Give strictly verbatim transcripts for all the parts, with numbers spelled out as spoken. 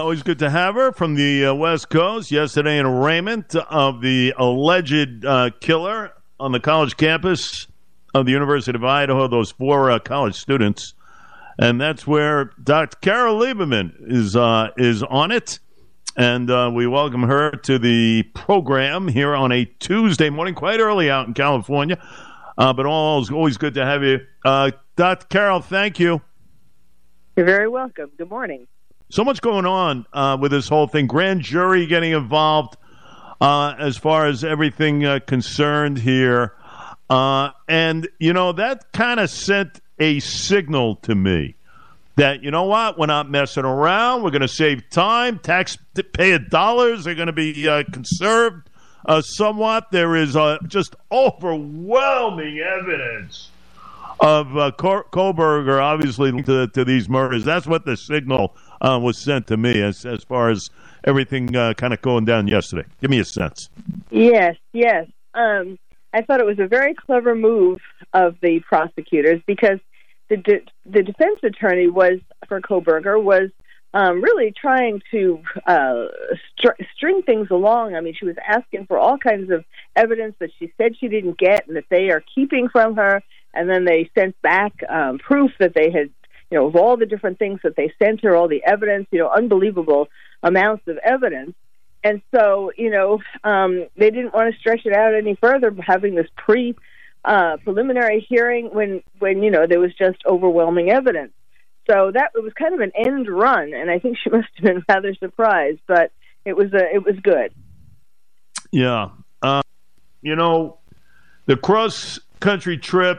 always good to have her from the uh, West Coast. Yesterday in arraignment of the alleged uh, killer on the college campus of the University of Idaho, those four uh, college students. And that's where Doctor Carol Lieberman is, uh, is on it. And uh, we welcome her to the program here on a Tuesday morning, quite early out in California. Uh, but always, always good to have you. Uh, Doctor Carol, thank you. You're very welcome. Good morning. So much going on uh, with this whole thing. Grand jury getting involved uh, as far as everything uh, concerned here. Uh, and, you know, that kind of sent a signal to me that, you know what, we're not messing around. We're going to save time. Taxpayer dollars are going to be uh, conserved uh, somewhat. There is uh, just overwhelming evidence of uh, Kohberger, obviously, to, to these murders. That's what the signal uh, was sent to me as, as far as everything uh, kind of going down yesterday. Give me a sense. Yes, yes. Um, I thought it was a very clever move of the prosecutors because the de- the defense attorney was for Kohberger was um, really trying to uh, str- string things along. I mean, she was asking for all kinds of evidence that she said she didn't get and that they are keeping from her. And then they sent back um, proof that they had, you know, of all the different things that they sent her, all the evidence, you know, unbelievable amounts of evidence. And so, you know, um, they didn't want to stretch it out any further, having this pre uh, preliminary hearing when, when, you know, there was just overwhelming evidence. So that it was kind of an end run, and I think she must have been rather surprised, but it was a, it was good. Yeah. Uh, you know, the cross-country trip,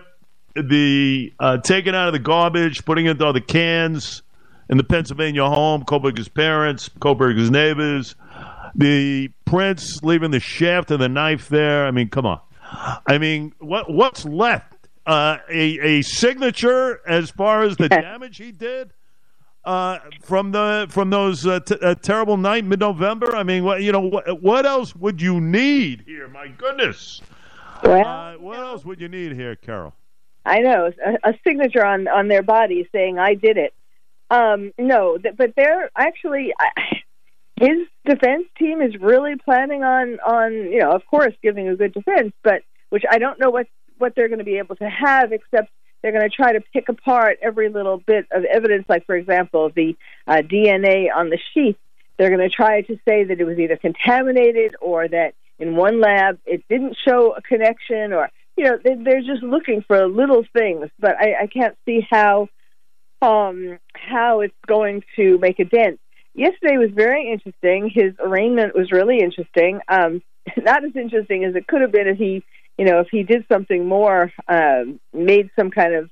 the uh, taking out of the garbage, putting it into the cans in the Pennsylvania home, Kohberger's parents, Kohberger's neighbors, the prince leaving the shaft of the knife there. I mean, come on. I mean, what what's left? Uh, a, a signature as far as the damage he did uh, from the from those uh, t- uh, terrible night mid-November. I mean, what you know, what, what else would you need here? My goodness. Well, uh, what else would you need here, Carol? I know, a, a signature on, on their body saying, I did it. Um, no, th- but they're actually, I, his defense team is really planning on, on, you know, of course, giving a good defense, but which I don't know what, what they're going to be able to have, except they're going to try to pick apart every little bit of evidence, like, for example, the uh, D N A on the sheath. They're going to try to say that it was either contaminated or that in one lab it didn't show a connection, or you know, they're just looking for little things, but I, I can't see how um, how it's going to make a dent. Yesterday was very interesting. His arraignment was really interesting. Um, not as interesting as it could have been if he, you know, if he did something more, um, made some kind of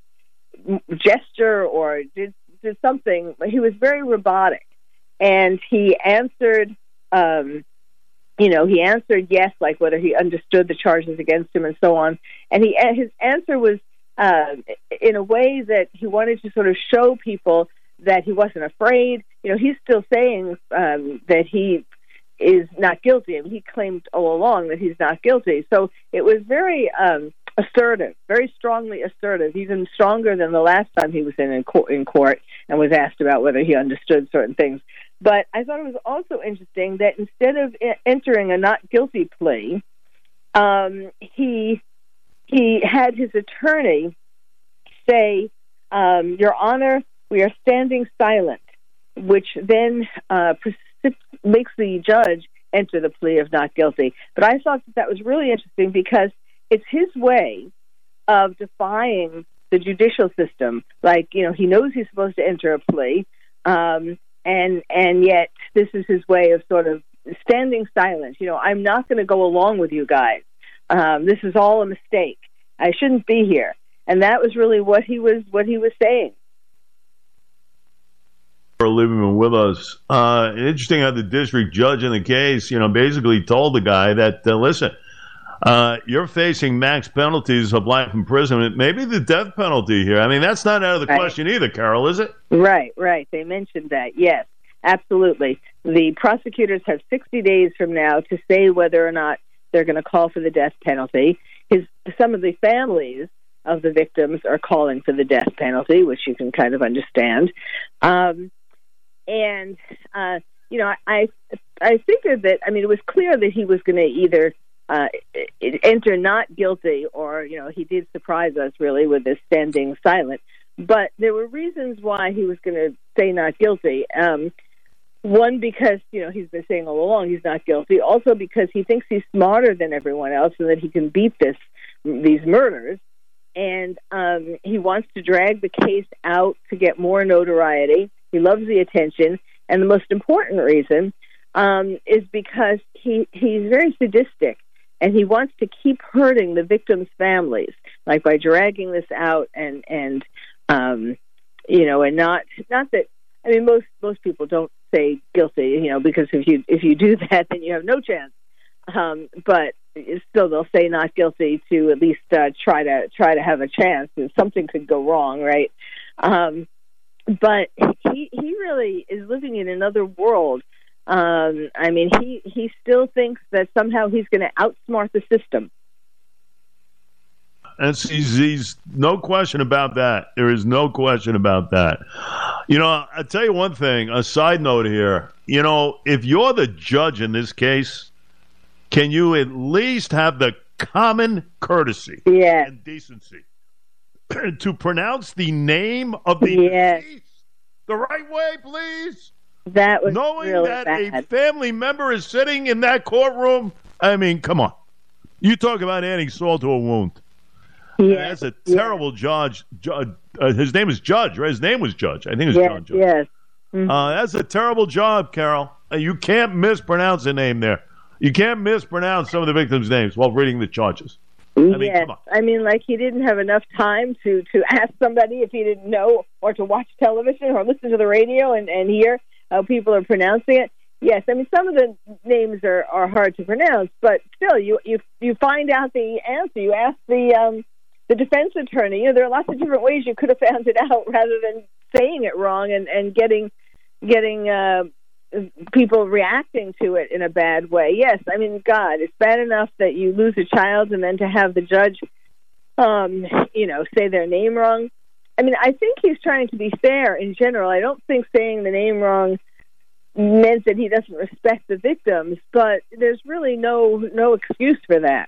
gesture or did did something. But he was very robotic, and he answered. Um, You know, he answered yes, like whether he understood the charges against him and so on. And he his answer was uh, in a way that he wanted to sort of show people that he wasn't afraid. You know, he's still saying um, that he is not guilty. I mean, he claimed all along that he's not guilty. So it was very um, assertive, very strongly assertive, even stronger than the last time he was in, in, court, in court and was asked about whether he understood certain things. But I thought it was also interesting that instead of entering a not guilty plea, um, he he had his attorney say, um, Your Honor, we are standing silent, which then uh, precip- makes the judge enter the plea of not guilty. But I thought that that was really interesting because it's his way of defying the judicial system. Like, you know, he knows he's supposed to enter a plea, um, And and yet this is his way of sort of standing silent. You know, I'm not going to go along with you guys. Um, this is all a mistake. I shouldn't be here. And that was really what he was what he was saying. For Lieberman with us. Uh, interesting how the district judge in the case, you know, basically told the guy that, uh, listen, uh, you're facing max penalties of life imprisonment, maybe the death penalty here. I mean, that's not out of the right. question either, Carol, is it? Right, right. They mentioned that. Yes, absolutely. The prosecutors have sixty days from now to say whether or not they're going to call for the death penalty. His, some of the families of the victims are calling for the death penalty, which you can kind of understand. Um, and, uh, you know, I I figured that, I mean, it was clear that he was going to either uh, enter not guilty or, you know, he did surprise us really with this standing silent. But there were reasons why he was going to say not guilty. Um, one, because, you know, he's been saying all along he's not guilty. Also because he thinks he's smarter than everyone else and that he can beat this these murders. And um, he wants to drag the case out to get more notoriety. He loves the attention. And the most important reason um, is because he, he's very sadistic, and he wants to keep hurting the victims' families, like by dragging this out and, and um, you know, and not not that, I mean, most most people don't say guilty, you know, because if you if you do that, then you have no chance. Um, but still, they'll say not guilty to at least uh, try to try to have a chance, and something could go wrong, right? Um, but he he really is living in another world. Um, I mean, he, he still thinks that somehow he's going to outsmart the system. And he's, he's no question about that. There is no question about that. You know, I'll tell you one thing, a side note here. You know, if you're the judge in this case, can you at least have the common courtesy yes. and decency to pronounce the name of the yes. deceased the right way, please? That was knowing really that bad. a family member is sitting in that courtroom. I mean, come on. You talk about adding salt to a wound. Yes. That's a terrible yes. judge. Ju- uh, his name is Judge, right? His name was Judge. I think it was yes, John Judge. Yes. Mm-hmm. Uh, that's a terrible job, Carol. Uh, you can't mispronounce a name there. You can't mispronounce some of the victims' names while reading the charges. I mean, yes. come on. I mean, like he didn't have enough time to, to ask somebody if he didn't know, or to watch television or listen to the radio and, and hear how people are pronouncing it. Yes, I mean, some of the names are, are hard to pronounce, but still, you, you you find out the answer. You ask the um, the defense attorney. You know, there are lots of different ways you could have found it out rather than saying it wrong and, and getting getting uh, people reacting to it in a bad way. Yes, I mean, God, it's bad enough that you lose a child, and then to have the judge, um, you know, say their name wrong. I mean, I think he's trying to be fair in general. I don't think saying the name wrong meant that he doesn't respect the victims, but there's really no no excuse for that.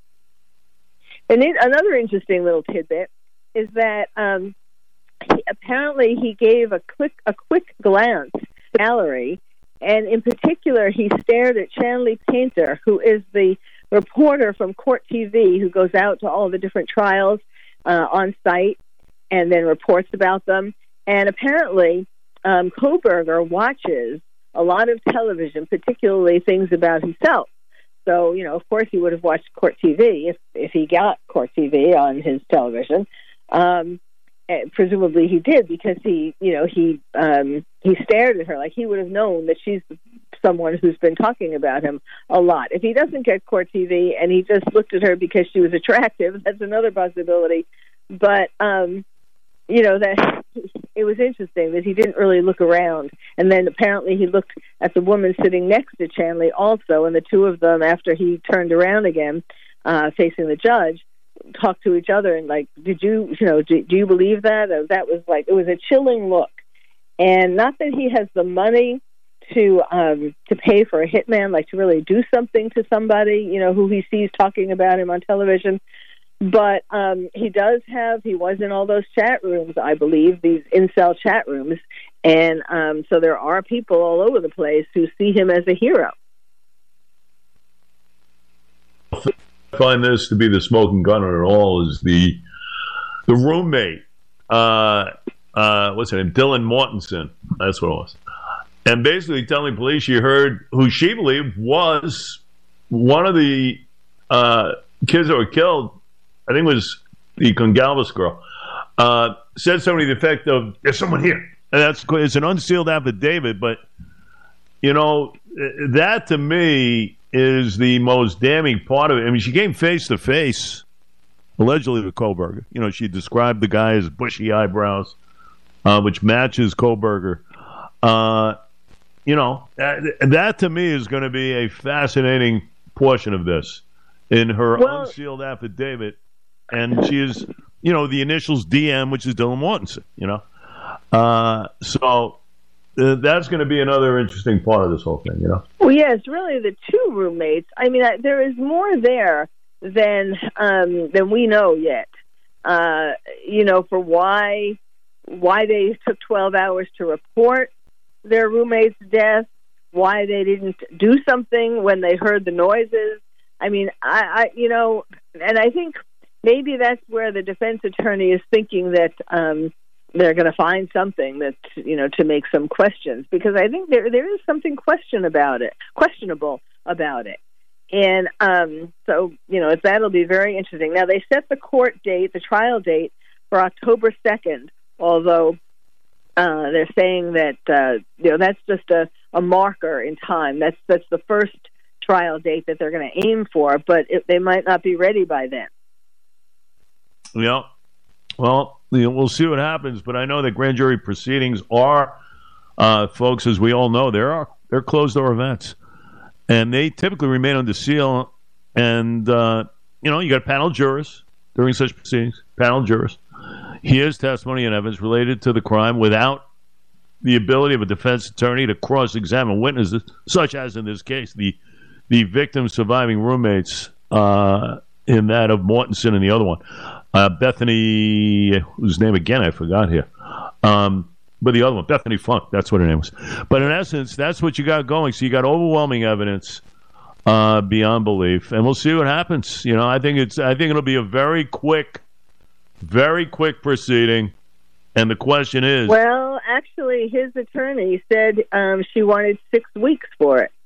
And it, another interesting little tidbit is that um, he, apparently he gave a quick a quick glance at the gallery, and in particular he stared at Chanley Painter, who is the reporter from Court T V who goes out to all the different trials uh, on site and then reports about them. And apparently um, Kohberger watches a lot of television, particularly things about himself. So, you know, of course he would have watched Court T V if, if he got Court T V on his television. Um, and presumably he did, because he, you know, he um, he stared at her like he would have known that she's someone who's been talking about him a lot. If he doesn't get Court T V and he just looked at her because she was attractive, that's another possibility. But, um, you know, that it was interesting that he didn't really look around. And then apparently he looked at the woman sitting next to Chanley also, and the two of them, after he turned around again, uh, facing the judge, talked to each other and like, did you, you know, do, do you believe that? Or that was like, it was a chilling look. And not that he has the money to um, to pay for a hitman, like to really do something to somebody, you know, who he sees talking about him on television. But um, he does have, he was in all those chat rooms, I believe, these incel chat rooms. And um, so there are people all over the place who see him as a hero. I find this to be the smoking gun on it all is the the roommate, uh, uh, what's her name, Dylan Mortensen, that's what it was. And basically telling police she heard who she believed was one of the uh, kids that were killed, I think it was the Gongalves girl, uh, said something to the effect of, there's someone here. And that's, it's an unsealed affidavit, but, you know, that to me is the most damning part of it. I mean, she came face to face, allegedly, with Kohberger. You know, she described the guy as bushy eyebrows, uh, which matches Kohberger. Uh, you know, that, that to me is going to be a fascinating portion of this in her well, unsealed affidavit. And she is, you know, the initials D M, which is Dylan Mortensen, you know. Uh, so, uh, that's going to be another interesting part of this whole thing, you know? Well, yes, really the two roommates. I mean, I, there is more there than um, than we know yet. Uh, you know, for why why they took twelve hours to report their roommate's death, why they didn't do something when they heard the noises. I mean, I, I you know, and I think maybe that's where the defense attorney is thinking that um, they're going to find something that, you know, to make some questions, because I think there there is something question about it, questionable about it. And um, so, you know, that'll be very interesting. Now, they set the court date, the trial date, for October second, although uh, they're saying that, uh, you know, that's just a, a marker in time. That's that's the first trial date that they're going to aim for, but it, they might not be ready by then. Yeah. Well, you know, we'll see what happens, but I know that grand jury proceedings are, uh, folks, as we all know, there are they're closed-door events, and they typically remain under seal. And uh, you know, you got panel jurors during such proceedings. Panel jurors hears testimony and evidence related to the crime without the ability of a defense attorney to cross-examine witnesses, such as in this case, the the victim's surviving roommates, uh, in that of Mortensen and the other one. Uh, Bethany, whose name again I forgot here, um, but the other one, Bethany Funk, that's what her name was. But in essence, that's what you got going. So you got overwhelming evidence uh, beyond belief, and we'll see what happens. You know, I think it's, I think it'll be a very quick, very quick proceeding. And the question is, well, actually, his attorney said um, she wanted six weeks for it.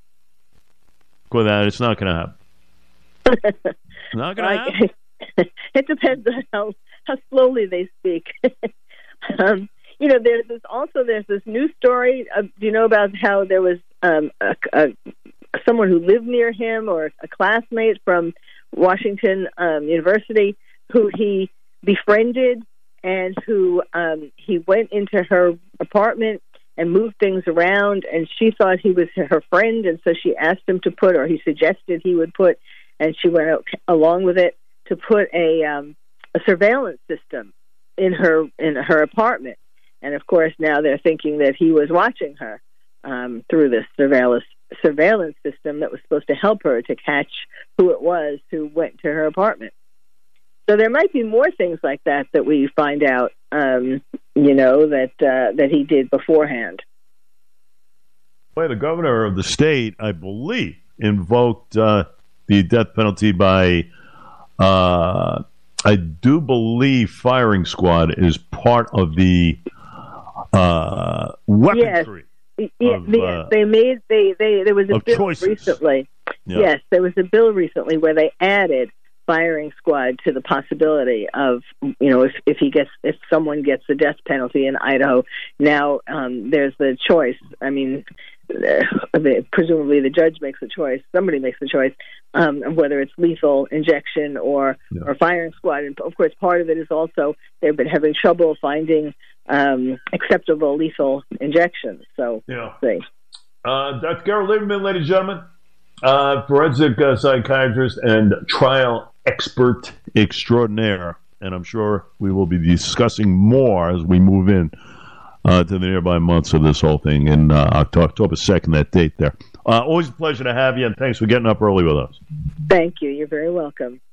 With that, it's not going to happen. Not going to happen. It depends on how, how slowly they speak. um, you know, there's this, also there's this new story. Uh, do you know about how there was um, a, a, someone who lived near him, or a classmate from Washington um, University, who he befriended, and who um, he went into her apartment and moved things around, and she thought he was her friend, and so she asked him to put, or he suggested he would put, and she went out, along with it, to put a um, a surveillance system in her in her apartment. And of course, now they're thinking that he was watching her um, through this surveillance surveillance system that was supposed to help her to catch who it was who went to her apartment. So there might be more things like that that we find out, um, you know, that uh, that he did beforehand. Well, the governor of the state, I believe, invoked uh, the death penalty by, uh, I do believe, firing squad is part of the uh, weaponry. Yes, yeah, of, they, uh, they made they, they there was a bill choices. recently. Yeah. Yes, there was a bill recently where they added firing squad to the possibility of, you know, if, if he gets, if someone gets the death penalty in Idaho, now um, there's the choice. I mean, uh, presumably the judge makes the choice, somebody makes the choice, um, of whether it's lethal injection or, yeah. or firing squad. And of course, part of it is also they've been having trouble finding um, acceptable lethal injections. So, yeah. See. Uh, Doctor Carol Lieberman, ladies and gentlemen, uh, forensic uh, psychiatrist and trial expert extraordinaire, and I'm sure we will be discussing more as we move in uh, to the nearby months of this whole thing in uh, October second, that date there. Uh, always a pleasure to have you, and thanks for getting up early with us. Thank you. You're very welcome.